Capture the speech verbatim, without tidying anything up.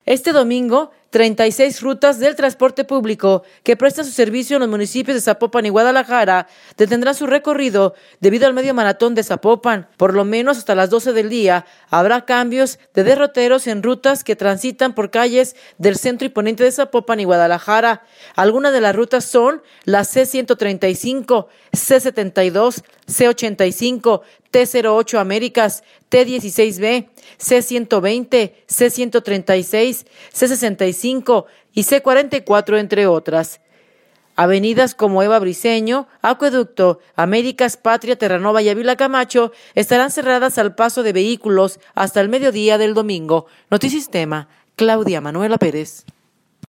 Este domingo, treinta y seis rutas del transporte público que prestan su servicio en los municipios de Zapopan y Guadalajara detendrán su recorrido debido al medio maratón de Zapopan. Por lo menos hasta las doce del día habrá cambios de derroteros en rutas que transitan por calles del centro y poniente de Zapopan y Guadalajara. Algunas de las rutas son la C ciento treinta y cinco, C setenta y dos, C ochenta y cinco, T cero ocho Américas, T dieciséis B, C ciento veinte, C ciento treinta y seis, C sesenta y cinco y C cuarenta y cuatro, entre otras. Avenidas como Eva Briceño, Acueducto, Américas, Patria, Terranova y Ávila Camacho estarán cerradas al paso de vehículos hasta el mediodía del domingo. Notisistema, Claudia Manuela Pérez.